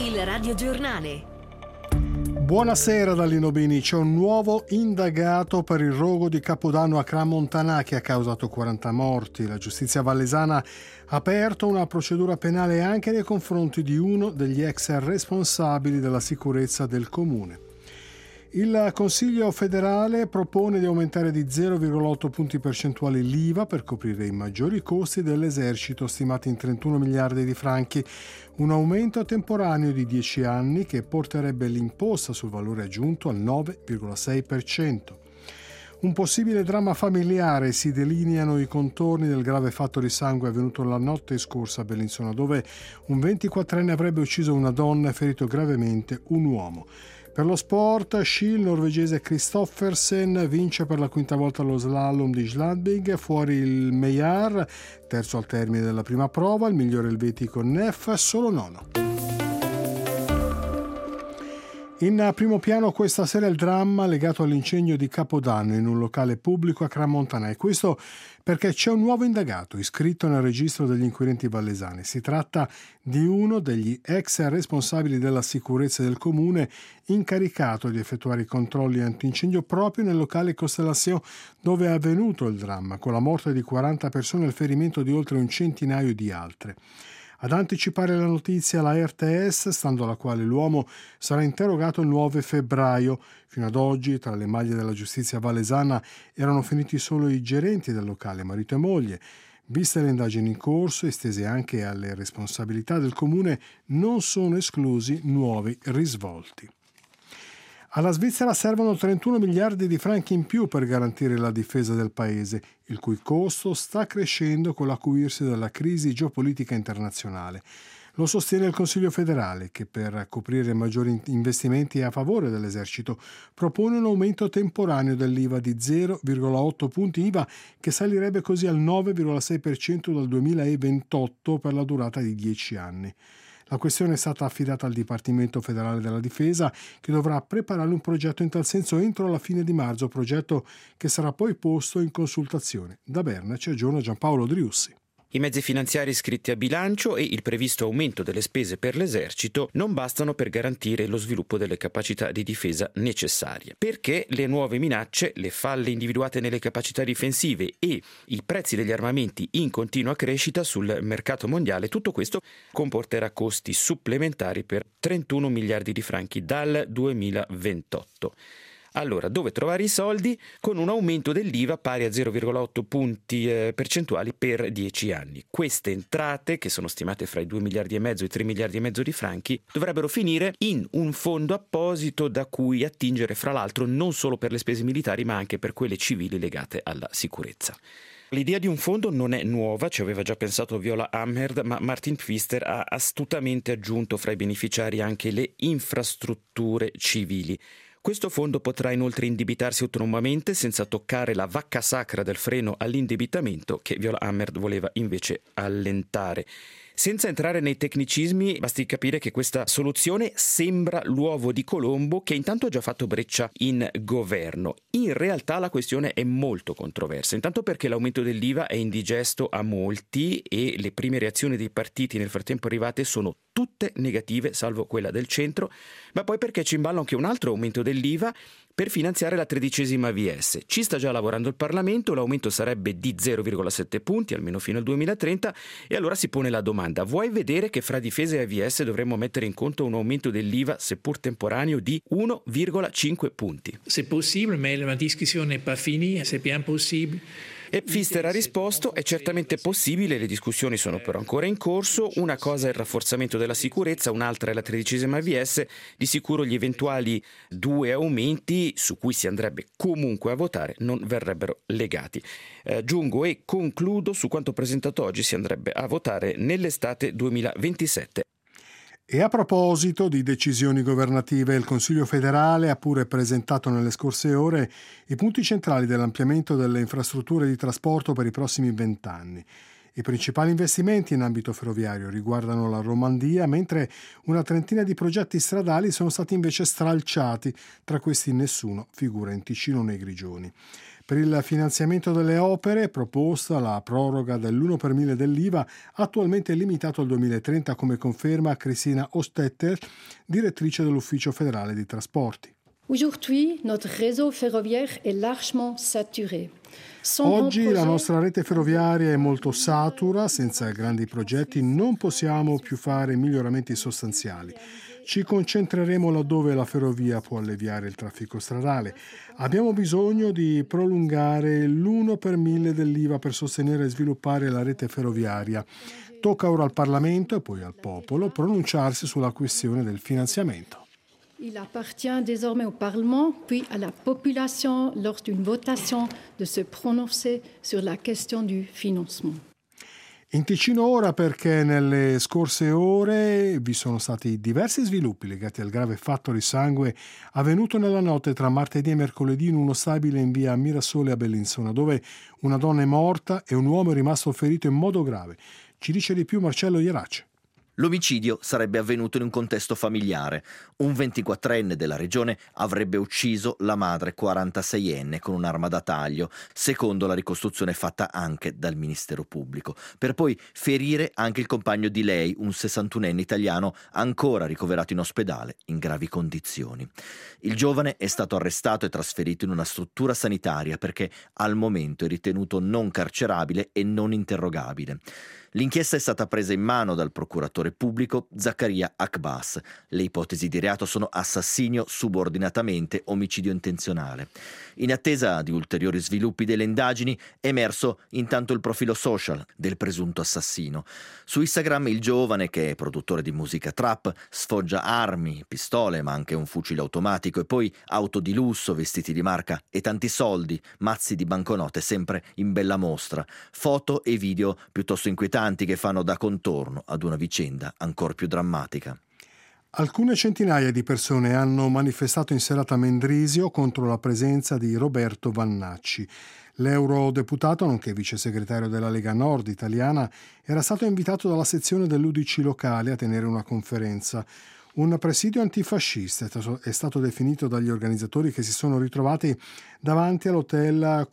Il radiogiornale. Buonasera da Lino Bini. C'è un nuovo indagato per il rogo di Capodanno a Crans-Montana che ha causato 40 morti. La giustizia vallesana ha aperto una procedura penale anche nei confronti di uno degli ex responsabili della sicurezza del comune. Il Consiglio federale propone di aumentare di 0,8 punti percentuali l'IVA per coprire i maggiori costi dell'esercito stimati in 31 miliardi di franchi, un aumento temporaneo di 10 anni che porterebbe l'imposta sul valore aggiunto al 9,6%. Un possibile dramma familiare: si delineano i contorni del grave fatto di sangue avvenuto la notte scorsa a Bellinzona, dove un 24enne avrebbe ucciso una donna e ferito gravemente un uomo. Per lo sport, sci, il norvegese Kristoffersen vince per la quinta volta lo slalom di Sladbig, fuori il Meillard, terzo al termine della prima prova, il migliore elvetico Neff, solo nono. In primo piano questa sera il dramma legato all'incendio di Capodanno in un locale pubblico a Crans-Montana, e questo perché c'è un nuovo indagato iscritto nel registro degli inquirenti vallesani. Si tratta di uno degli ex responsabili della sicurezza del comune, incaricato di effettuare i controlli antincendio proprio nel locale Constellation dove è avvenuto il dramma, con la morte di 40 persone e il ferimento di oltre un centinaio di altre. Ad anticipare la notizia la RTS, stando alla quale l'uomo sarà interrogato il 9 febbraio. Fino ad oggi, tra le maglie della giustizia vallesana erano finiti solo i gerenti del locale, marito e moglie. Viste le indagini in corso, estese anche alle responsabilità del comune, non sono esclusi nuovi risvolti. Alla Svizzera servono 31 miliardi di franchi in più per garantire la difesa del paese, il cui costo sta crescendo con l'acuirsi della crisi geopolitica internazionale. Lo sostiene il Consiglio federale, che per coprire maggiori investimenti a favore dell'esercito propone un aumento temporaneo dell'IVA di 0,8 punti IVA, che salirebbe così al 9,6% dal 2028 per la durata di 10 anni. La questione è stata affidata al Dipartimento federale della Difesa, che dovrà preparare un progetto in tal senso entro la fine di marzo, progetto che sarà poi posto in consultazione. Da Berna ci aggiorna Giampaolo Driussi. I mezzi finanziari iscritti a bilancio e il previsto aumento delle spese per l'esercito non bastano per garantire lo sviluppo delle capacità di difesa necessarie, perché le nuove minacce, le falle individuate nelle capacità difensive e i prezzi degli armamenti in continua crescita sul mercato mondiale, tutto questo comporterà costi supplementari per 31 miliardi di franchi dal 2028. Allora, dove trovare i soldi? Con un aumento dell'IVA pari a 0,8 punti percentuali per 10 anni. Queste entrate, che sono stimate fra i 2 miliardi e mezzo e i 3 miliardi e mezzo di franchi, dovrebbero finire in un fondo apposito da cui attingere, fra l'altro, non solo per le spese militari, ma anche per quelle civili legate alla sicurezza. L'idea di un fondo non è nuova, ci aveva già pensato Viola Amherd, ma Martin Pfister ha astutamente aggiunto fra i beneficiari anche le infrastrutture civili. Questo fondo potrà inoltre indebitarsi autonomamente senza toccare la vacca sacra del freno all'indebitamento che Viola Amherd voleva invece allentare. Senza entrare nei tecnicismi, basti capire che questa soluzione sembra l'uovo di Colombo, che intanto ha già fatto breccia in governo. In realtà la questione è molto controversa, intanto perché l'aumento dell'IVA è indigesto a molti e le prime reazioni dei partiti nel frattempo arrivate sono tutte negative, salvo quella del centro, ma poi perché ci imballa anche un altro aumento dell'IVA per finanziare la 13ª AVS. Ci sta già lavorando il Parlamento, l'aumento sarebbe di 0,7 punti, almeno fino al 2030, e allora si pone la domanda: vuoi vedere che fra difesa e AVS dovremmo mettere in conto un aumento dell'IVA, seppur temporaneo, di 1,5 punti? Se possibile, ma la discussione n'est pas finie, c'est bien possible. E Pfister ha risposto: è certamente possibile, le discussioni sono però ancora in corso, una cosa è il rafforzamento della sicurezza, un'altra è la 13ª AVS, di sicuro gli eventuali 2 aumenti su cui si andrebbe comunque a votare non verrebbero legati. Giungo e concludo: su quanto presentato oggi si andrebbe a votare nell'estate 2027. E a proposito di decisioni governative, il Consiglio federale ha pure presentato nelle scorse ore i punti centrali dell'ampliamento delle infrastrutture di trasporto per i prossimi 20 anni. I principali investimenti in ambito ferroviario riguardano la Romandia, mentre una trentina di progetti stradali sono stati invece stralciati, tra questi nessuno figura in Ticino né Grigioni. Per il finanziamento delle opere proposta la proroga dell'1 per 1000 dell'IVA, attualmente limitato al 2030, come conferma Cristina Ostetter, direttrice dell'Ufficio federale di trasporti. Aujourd'hui, notre réseau ferroviaire est largement saturé. Oggi la nostra rete ferroviaria è molto satura, senza grandi progetti non possiamo più fare miglioramenti sostanziali. Ci concentreremo laddove la ferrovia può alleviare il traffico stradale. Abbiamo bisogno di prolungare l'1 per 1000 dell'IVA per sostenere e sviluppare la rete ferroviaria. Tocca ora al Parlamento e poi al popolo pronunciarsi sulla questione del finanziamento. Il appartient désormais au Parlement, puis à la population, lors d'une votation, de se prononcer sur la question du financement. In Ticino ora perché nelle scorse ore vi sono stati diversi sviluppi legati al grave fatto di sangue avvenuto nella notte tra martedì e mercoledì in uno stabile in via Mirasole a Bellinzona, dove una donna è morta e un uomo è rimasto ferito in modo grave. Ci dice di più Marcello Ierace. L'omicidio sarebbe avvenuto in un contesto familiare. Un 24enne della regione avrebbe ucciso la madre 46enne con un'arma da taglio, secondo la ricostruzione fatta anche dal Ministero Pubblico, per poi ferire anche il compagno di lei, un 61enne italiano ancora ricoverato in ospedale in gravi condizioni. Il giovane è stato arrestato e trasferito in una struttura sanitaria perché al momento è ritenuto non carcerabile e non interrogabile. L'inchiesta è stata presa in mano dal procuratore pubblico Zaccaria Akbas. Le ipotesi di reato sono assassinio subordinatamente, omicidio intenzionale. In attesa di ulteriori sviluppi delle indagini è emerso intanto il profilo social del presunto assassino. Su Instagram il giovane, che è produttore di musica trap, sfoggia armi, pistole ma anche un fucile automatico e poi auto di lusso, vestiti di marca e tanti soldi, mazzi di banconote sempre in bella mostra, foto e video piuttosto inquietanti che fanno da contorno ad una vicenda ancor più drammatica. Alcune centinaia di persone hanno manifestato in serata a Mendrisio contro la presenza di Roberto Vannacci. L'eurodeputato, nonché vice segretario della Lega Nord italiana, era stato invitato dalla sezione dell'UDC locale a tenere una conferenza. Un presidio antifascista è stato definito dagli organizzatori, che si sono ritrovati davanti all'hotel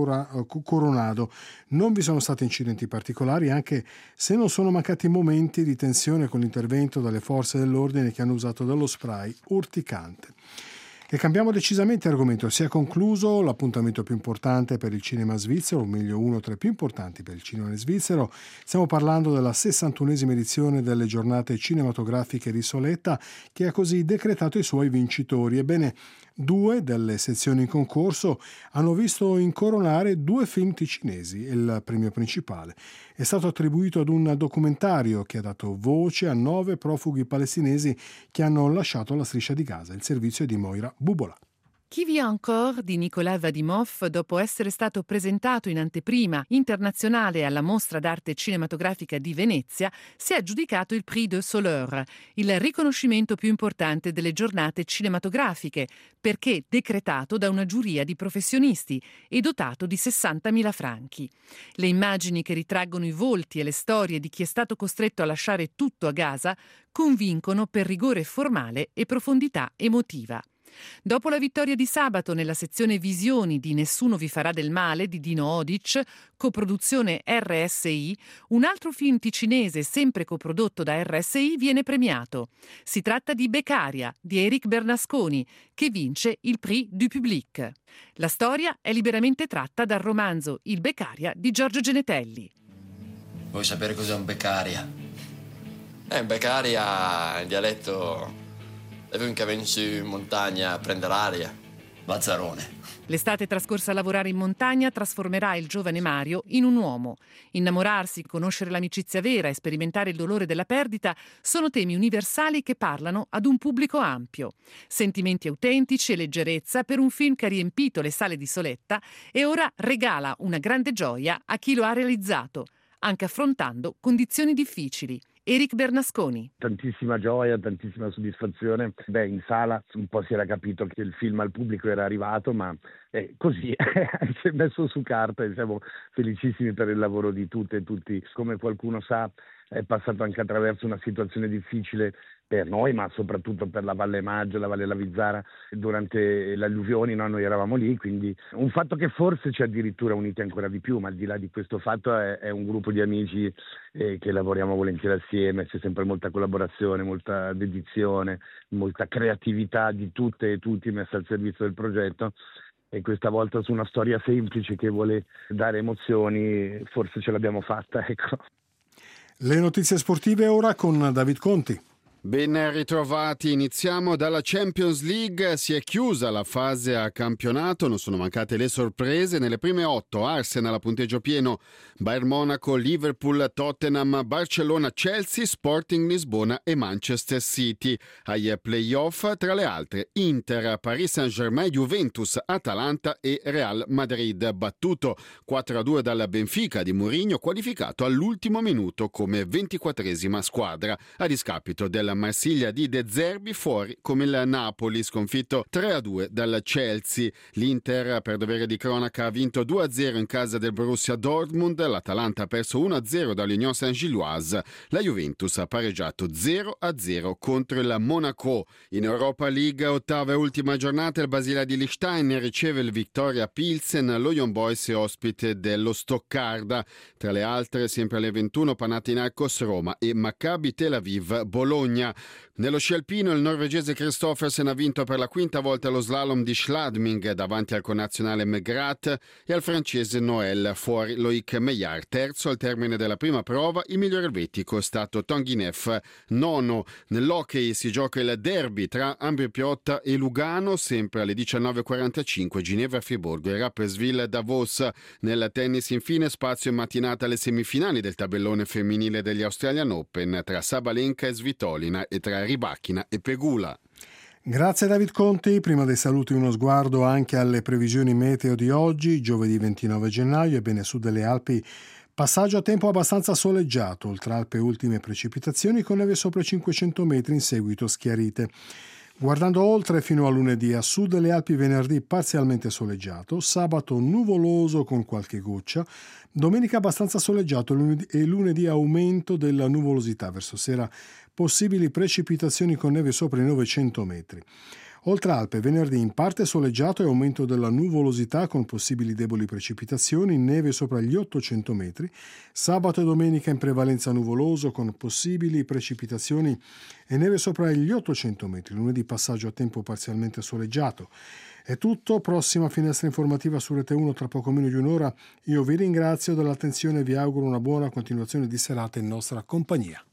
Coronado. Non vi sono stati incidenti particolari, anche se non sono mancati momenti di tensione con l'intervento delle forze dell'ordine che hanno usato dello spray urticante. E cambiamo decisamente argomento. Si è concluso l'appuntamento più importante per il cinema svizzero, o meglio uno tra i più importanti per il cinema svizzero. Stiamo parlando della 61esima edizione delle giornate cinematografiche di Soletta, che ha così decretato i suoi vincitori. Ebbene, 2 delle sezioni in concorso hanno visto incoronare 2 film ticinesi. Il premio principale è stato attribuito ad un documentario che ha dato voce a 9 profughi palestinesi che hanno lasciato la striscia di Gaza. Il servizio è di Moira Bubola. Chi vit encore di Nicolas Vadimov, dopo essere stato presentato in anteprima internazionale alla Mostra d'arte cinematografica di Venezia, si è aggiudicato il Prix de Soleure, il riconoscimento più importante delle giornate cinematografiche, perché decretato da una giuria di professionisti e dotato di 60.000 franchi. Le immagini che ritraggono i volti e le storie di chi è stato costretto a lasciare tutto a Gaza convincono per rigore formale e profondità emotiva. Dopo la vittoria di sabato nella sezione Visioni di Nessuno vi farà del male di Dino Odic, coproduzione RSI, un altro film ticinese sempre coprodotto da RSI viene premiato. Si tratta di Beccaria di Eric Bernasconi, che vince il Prix du Public. La storia è liberamente tratta dal romanzo Il Beccaria di Giorgio Genetelli. Vuoi sapere cos'è un Beccaria? Beccaria, in dialetto, è uno che viene su in montagna a prendere l'aria. Mazzarone. L'estate trascorsa a lavorare in montagna trasformerà il giovane Mario in un uomo. Innamorarsi, conoscere l'amicizia vera e sperimentare il dolore della perdita sono temi universali che parlano ad un pubblico ampio. Sentimenti autentici e leggerezza per un film che ha riempito le sale di Soletta e ora regala una grande gioia a chi lo ha realizzato, anche affrontando condizioni difficili. Eric Bernasconi. Tantissima gioia, tantissima soddisfazione. In sala un po' si era capito che il film al pubblico era arrivato, ma così si è messo su carta e siamo felicissimi per il lavoro di tutte e tutti. Come qualcuno sa, è passato anche attraverso una situazione difficile per noi, ma soprattutto per la Valle Maggio, la Valle Lavizzara, durante le alluvioni, no? Noi eravamo lì, quindi un fatto che forse ci ha addirittura uniti ancora di più, ma al di là di questo fatto è un gruppo di amici che lavoriamo volentieri assieme, c'è sempre molta collaborazione, molta dedizione, molta creatività di tutte e tutti messa al servizio del progetto, e questa volta su una storia semplice che vuole dare emozioni forse ce l'abbiamo fatta, ecco. Le notizie sportive ora con David Conti. Ben ritrovati, iniziamo dalla Champions League, si è chiusa la fase a campionato, non sono mancate le sorprese, nelle prime 8 Arsenal a punteggio pieno, Bayern Monaco, Liverpool, Tottenham, Barcellona, Chelsea, Sporting Lisbona e Manchester City. Ai playoff, tra le altre, Inter, Paris Saint-Germain, Juventus, Atalanta e Real Madrid, battuto 4-2 dal Benfica di Mourinho, qualificato all'ultimo minuto come 24esima squadra, a discapito del Marsiglia di De Zerbi, fuori come il Napoli, sconfitto 3-2 dal Chelsea. L'Inter, per dovere di cronaca, ha vinto 2-0 in casa del Borussia Dortmund, l'Atalanta ha perso 1-0 dall'Union Saint-Gilloise, la Juventus ha pareggiato 0-0 contro il Monaco. In Europa League, ottava e ultima giornata, il Basilea di Liechtenstein riceve il Victoria Pilsen, lo Young Boys è ospite dello Stoccarda. Tra le altre, sempre alle 21, Panathinaikos Roma e Maccabi Tel Aviv Bologna. Nello sci alpino il norvegese Kristoffersen ha vinto per la quinta volta lo slalom di Schladming davanti al connazionale McGrath e al francese Noël, fuori Loïc Meillard. Terzo al termine della prima prova, il migliore elvetico è stato Tonguinev. Nono, nell'hockey si gioca il derby tra Ambri Piotta e Lugano, sempre alle 19.45, Ginevra Friburgo e Rapperswil Davos. Nel tennis infine spazio in mattinata alle semifinali del tabellone femminile degli Australian Open tra Sabalenka e Svitolina e tra Rybakina e Pegula. Grazie David Conti. Prima dei saluti uno sguardo anche alle previsioni meteo di oggi, giovedì 29 gennaio, ebbene su delle Alpi passaggio a tempo abbastanza soleggiato, oltre Alpe ultime precipitazioni con neve sopra i 500 metri, in seguito schiarite. Guardando oltre fino a lunedì, a sud delle Alpi venerdì parzialmente soleggiato, sabato nuvoloso con qualche goccia, domenica abbastanza soleggiato e lunedì aumento della nuvolosità, verso sera possibili precipitazioni con neve sopra i 900 metri. Oltre Alpe, venerdì in parte soleggiato e aumento della nuvolosità con possibili deboli precipitazioni, neve sopra gli 800 metri. Sabato e domenica in prevalenza nuvoloso con possibili precipitazioni e neve sopra gli 800 metri. Lunedì passaggio a tempo parzialmente soleggiato. È tutto, prossima finestra informativa su Rete 1 tra poco meno di un'ora. Io vi ringrazio dell'attenzione e vi auguro una buona continuazione di serata in nostra compagnia.